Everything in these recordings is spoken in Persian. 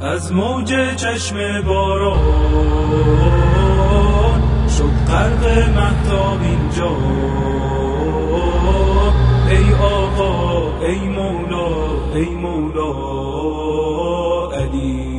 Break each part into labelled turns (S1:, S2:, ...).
S1: از موج چشم باران شد غرق مهتاب اینجا. ای آقا ای مولا ای مولا علی.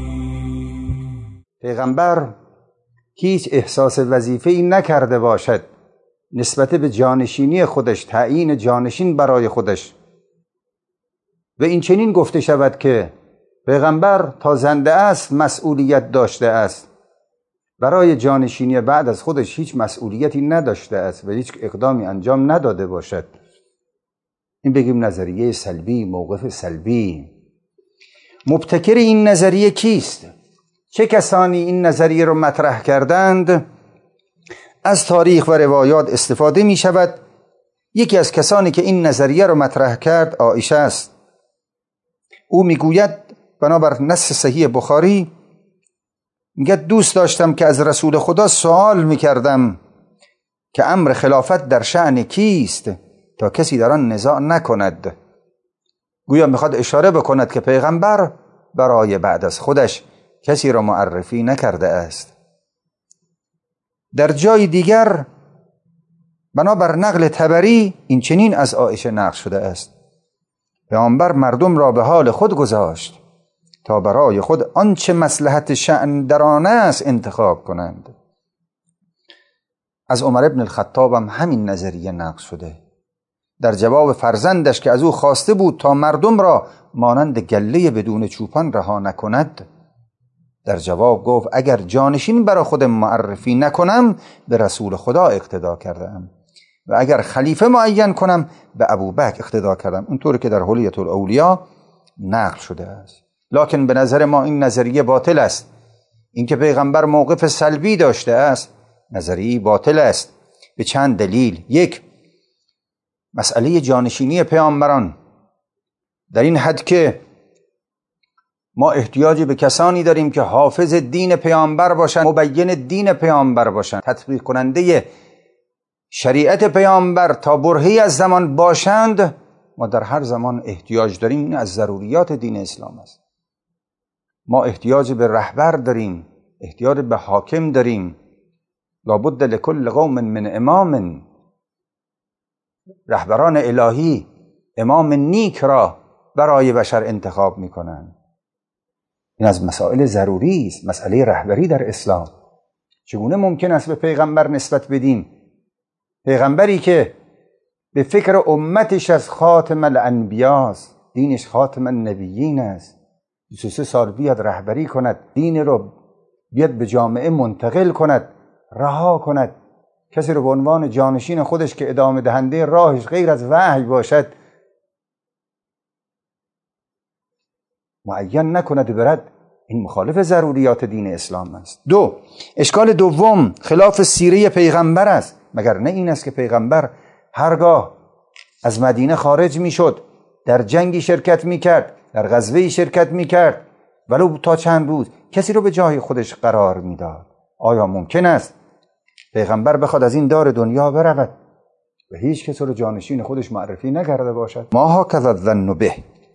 S2: پیغمبر هیچ احساس وظیفه‌ای نکرده باشد نسبت به جانشینی خودش، تعیین جانشین برای خودش. و این چنین گفته شود که پیغمبر تا زنده است مسئولیت داشته است، برای جانشینی بعد از خودش هیچ مسئولیتی نداشته است و هیچ اقدامی انجام نداده باشد. این بگیم نظریه سلبی، موقف سلبی. مبتکر این نظریه کیست؟ چه کسانی این نظریه رو مطرح کردند؟ از تاریخ و روایات استفاده می شود. یکی از کسانی که این نظریه رو مطرح کرد عایشه است. او میگوید بنابر نص صحیح بخاری، میگه دوست داشتم که از رسول خدا سوال میکردم که امر خلافت در شأن کیست تا کسی در آن نزاع نکند. گویا میخواد اشاره بکند که پیغمبر برای بعد از خودش کسی را معرفی نکرده است. در جای دیگر بنابر نقل طبری این چنین از عایشه نقل شده است: پیامبر مردم را به حال خود گذاشت تا برای خود آنچه مصلحت شأن در آن است انتخاب کنند. از عمر ابن الخطاب هم همین نظریه نقل شده. در جواب فرزندش که از او خواسته بود تا مردم را مانند گله بدون چوپان رها نکند، در جواب گفت اگر جانشین برای خودم معرفی نکنم به رسول خدا اقتدا کردم و اگر خلیفه معین کنم به ابوبکر اقتدا کردم. اونطوری که در حلیة الاولیا نقل شده است. لکن به نظر ما این نظریه باطل است. اینکه پیغمبر موقف سلبی داشته است نظریه باطل است به چند دلیل. یک، مسئله جانشینی پیامبران در این حد که ما احتیاج به کسانی داریم که حافظ دین پیامبر باشند، مبین دین پیامبر باشند، تطبیق کننده شریعت پیامبر تا برهه‌ای از زمان باشند. ما در هر زمان احتیاج داریم. این از ضروریات دین اسلام است. ما احتیاج به رهبر داریم، احتیاج به حاکم داریم. لابد لکل قوم من امام. رهبران الهی امام نیک را برای بشر انتخاب میکنند. این از مسائل ضروری است. مسئله رهبری در اسلام. چگونه ممکن است به پیغمبر نسبت بدیم؟ پیغمبری که به فکر امتش از خاتم الانبیاست، دینش خاتم النبیین است، 23 سال بیاد رهبری کند، دین رو بیاد به جامعه منتقل کند، رها کند، کسی رو به عنوان جانشین خودش که ادامه دهنده راهش غیر از وحی باشد معین نکند و برد. این مخالف ضروریات دین اسلام است. دو، اشکال دوم خلاف سیره پیغمبر است. مگر نه این است که پیغمبر هرگاه از مدینه خارج می شد در جنگی شرکت می کرد، در غزوه‌ای شرکت می کرد، ولو تا چند روز کسی رو به جای خودش قرار می داد. آیا ممکن است پیغمبر بخواد از این دار دنیا برود و هیچ کسی رو جانشین خودش معرفی نکرده باشد؟ ما هکذا الظن به.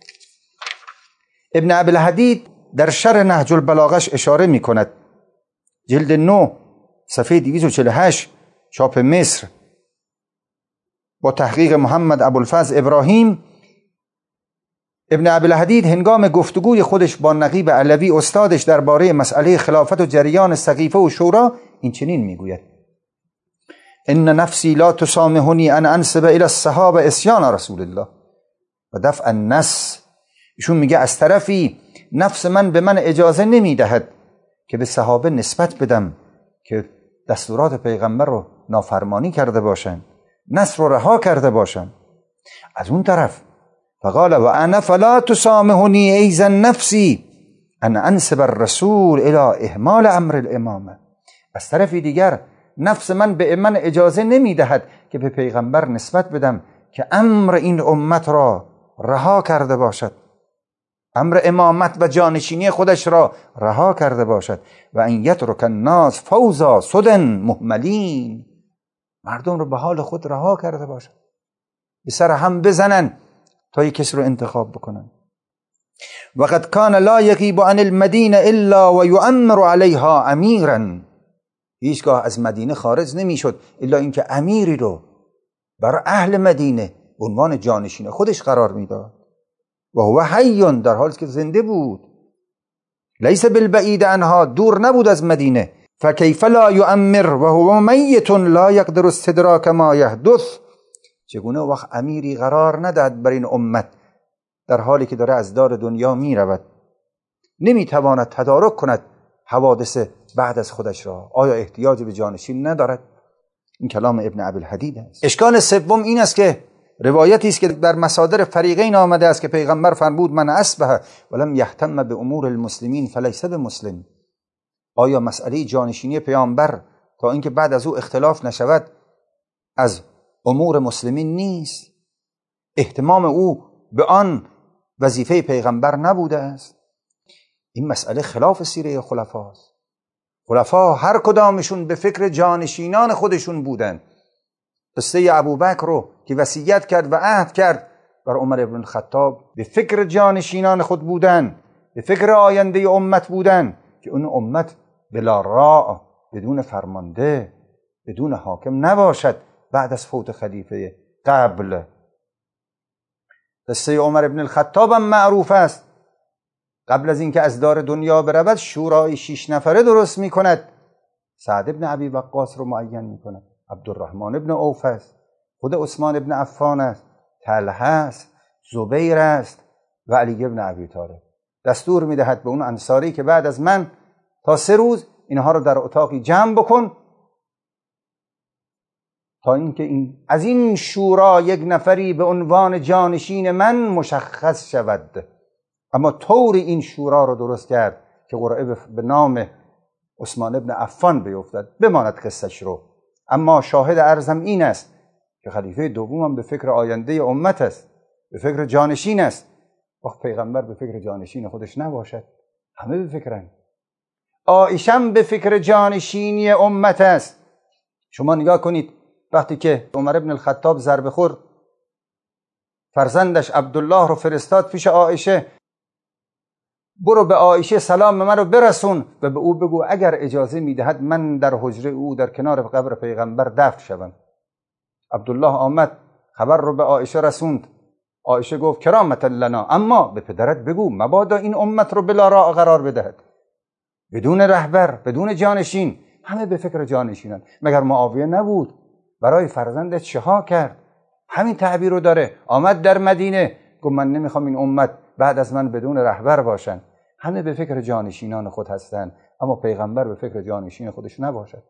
S2: ابن ابی‌الحدید در شرح نهج البلاغش اشاره می کند. جلد 9 صفحه 248 چاپ مصر با تحقیق محمد ابوالفضل ابراهیم. ابن ابی‌الحدید هنگام گفتگوی خودش با نقیب علوی استادش درباره مسئله خلافت و جریان سقیفه و شورا این چنین میگوید: ان نفسی لا تسامحنی ان انسب الى الصحابه اسیان رسول الله و دفع النس. ایشون میگه از طرفی نفس من به من اجازه نمیدهد که به صحابه نسبت بدم که دستورات پیغمبر رو نافرمانی کرده باشن، نص رو رها کرده باشن. از اون طرف فقال و انا فلا تسامحنی ایزا نفسی ان انسب الرسول الى اهمال امر الامامه. از طرفی دیگر نفس من به من اجازه نمیدهد که به پیغمبر نسبت بدم که امر این امت را رها کرده باشد، امر امامت و جانشینی خودش را رها کرده باشد. و ان یترک الناس فوزا سدن مهملین، مردم رو به حال خود رها کرده باشد، به سر هم بزنن تا یک کسی رو انتخاب بکنن. وقد کان لا یغیب عن المدینه الا و یؤمر علیها امیرا. هیچگاه از مدینه خارج نمیشد الا اینکه امیری رو برای اهل مدینه به عنوان جانشین خودش قرار میداد و هو حی، در حالی که زنده بود. لیس بالبعید عنها، دور نبود از مدینه. فکیف لا یؤمر و هو میت لا یقدر استدراک ما یحدث. چگونه وقت امیری قرار نداد بر این امت در حالی که داره از دار دنیا می رود، نمیتواند تدارک کند حوادث بعد از خودش را؟ آیا احتیاج به جانشین ندارد؟ این کلام ابن ابوالحدید است. اشکال سوم این است که روایتی است که در مصادر فریقین آمده است که پیغمبر فرمود من اصبح ولم یهتم به امور المسلمین فلیس بمسلم. آیا مسئله جانشینی پیامبر تا اینکه بعد از او اختلاف نشود از امور مسلمین نیست؟ اهتمام او به آن وظیفه پیغمبر نبوده است؟ این مسئله خلاف سیره خلفاست. خلفا هر کدامشون به فکر جانشینان خودشون بودن. قصه ابوبکر رو که وصیت کرد و عهد کرد بر عمر ابن الخطاب، به فکر جانشینان خود بودن، به فکر آینده امت بودن که اون امت بلا راع، بدون فرمانده، بدون حاکم نباشد بعد از فوت خلیفه قبل. قصه عمر ابن الخطاب هم معروف است. قبل از اینکه از دار دنیا برود شورای 6 نفره درست میکند. سعد ابن ابی وقاص رو معین میکند، عبدالرحمن ابن عوف است، خود عثمان ابن عفان است، طلحه است، زبیر است و علی ابن ابی طالب. دستور میدهد به اون انصاری که بعد از من تا 3 روز اینها رو در اتاقی جمع بکن تا اینکه از این شورا یک نفری به عنوان جانشین من مشخص شود. اما طور این شورا رو درست کرد که قرعه به نام عثمان ابن عفان بیفتد. بماند قصهش رو. اما شاهد عرضم این است که خلیفه دوم هم به فکر آینده امت است، به فکر جانشین است. وقت پیغمبر به فکر جانشین خودش نباشد، همه به فکرن. عایشه هم به فکر جانشینی امت است. شما نگاه کنید وقتی که عمر ابن الخطاب ضربه خورد، فرزندش عبدالله رو فرستاد پیش عایشه، برو به عایشه سلام من رو برسون و به او بگو اگر اجازه میدهد من در حجره او در کنار قبر پیغمبر دفن شوم. عبدالله آمد خبر رو به عایشه رسوند. عایشه گفت کرامت لنا، اما به پدرت بگو مبادا این امت رو بلا راع قرار بدهد، بدون رهبر، بدون جانشین. همه به فکر جانشینن. مگر معاویه نبود برای فرزندش چه ها کرد؟ همین تعبیر رو داره. آمد در مدینه گفت من نمیخوام این امت بعد از من بدون رهبر باشن. همه به فکر جانشینان خود هستند، اما پیغمبر به فکر جانشین خودش نباشد.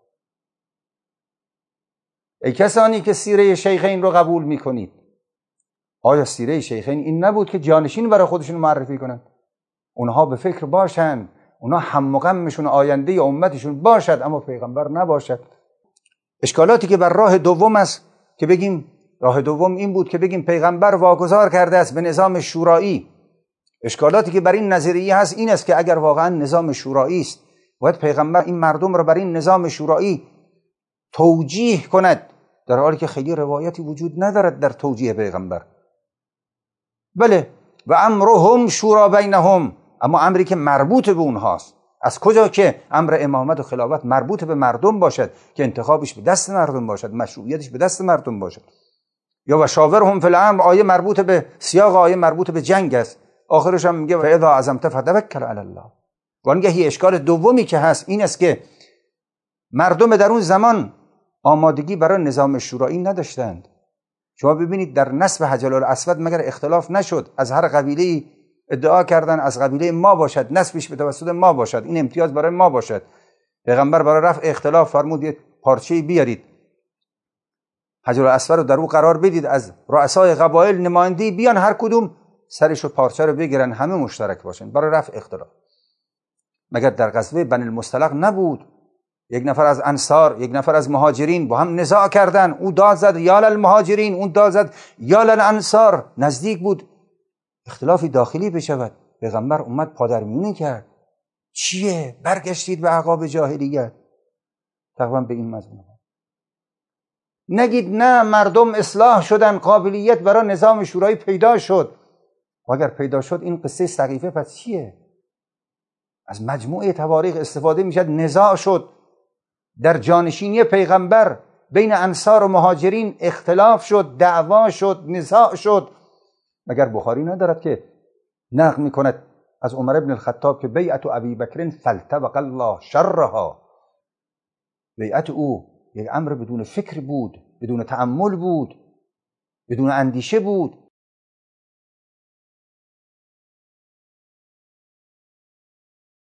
S2: ای کسانی که سیره شیخین رو قبول میکنید، آیا سیره شیخین این نبود که جانشین برای خودشون معرفی کنن؟ اونها به فکر باشن، اونها هم و غمشون آینده امتشون باشد، اما پیغمبر نباشد. اشکالاتی که بر راه دوم است که بگیم، راه دوم این بود که بگیم پیغمبر واگذار کرده است به نظام شورایی. اشکالاتی که بر این نظریه هست این است که اگر واقعا نظام شورایی است، باید پیغمبر این مردم را بر این نظام شورایی توجیه کند، در حالی که خیلی روایتی وجود ندارد در توجیه پیغمبر. بله و امرهم شورا بینهم، اما امری که مربوط به اونهاست. از کجا که امر امامت و خلافت مربوط به مردم باشد که انتخابش به دست مردم باشد، مشروعیتش به دست مردم باشد. یا و شاورهم فی الامر، آیه مربوط به سیاق آیه مربوط به جنگ است. آخرش هم میگه و اذا عزمت فتوکل علی الله. وانگهی اشکال دومی که هست این است که مردم در اون زمان آمادگی برای نظام شورایی نداشتند. شما ببینید در نسب حجر الاسود مگر اختلاف نشد؟ از هر قبیله ادعا کردن از قبیله ما باشد، نسبش به توسط ما باشد، این امتیاز برای ما باشد. پیغمبر برای رفع اختلاف فرمود یه پارچه‌ای بیارید، حجر الاسود رو در او قرار بدید، از رؤسای قبایل نمایندگی بیان، هر کدوم سرش و پارچه رو بگیرن، همه مشترک باشن برای رفع اختلاف. مگر در غزوه بنی المصطلق نبود؟ یک نفر از انصار، یک نفر از مهاجرین با هم نزاع کردن، او داد زد یا للمهاجرین، اون داد زد یا للانصار. نزدیک بود اختلافی داخلی بشود. پیغمبر اومد پادرمیونی کرد. چیه؟ برگشتید به عقاب جاهلیت. تقریبا به این مضمون. نگید نه مردم اصلاح شدن، قابلیت برای نظام شورایی پیدا شد. و اگر پیدا شد این قصه سقیفه پس چیه؟ از مجموعه تواریخ استفاده میشد. نزاع شد در جانشینی پیغمبر بین انصار و مهاجرین، اختلاف شد، دعوا شد، نزاع شد. مگر بخاری ندارد که نقل میکند از عمر بن الخطاب که بیعت ابی بکر فلتبق الله شرها، بیعت او یک امر بدون فکر بود، بدون تأمل بود، بدون اندیشه بود.